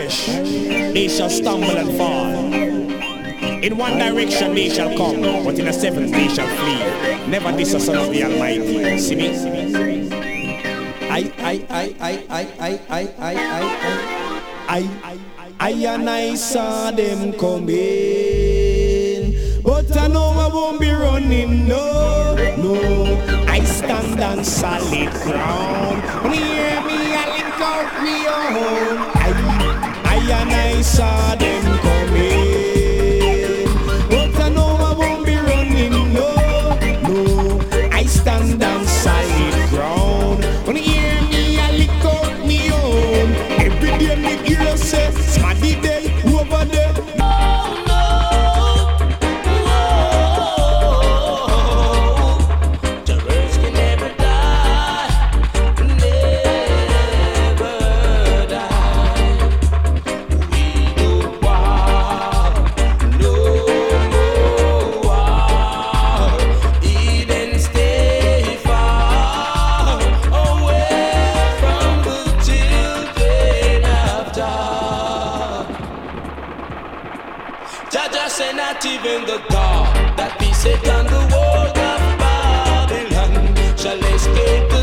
perish, they shall stumble and fall. In one direction they shall come, but in a seventh they shall flee. Never diss a son of the Almighty. See me? I and I saw them coming, but I know I won't be running, no. I stand on solid ground. When you hear me, I link out me own. I and I saw them coming, but I know I won't be running, no. I stand on solid ground. When you hear me, I link out me own. Every day me hear say, smaddy day over there. Not even the God that be set on the wall of Babylon shall escape.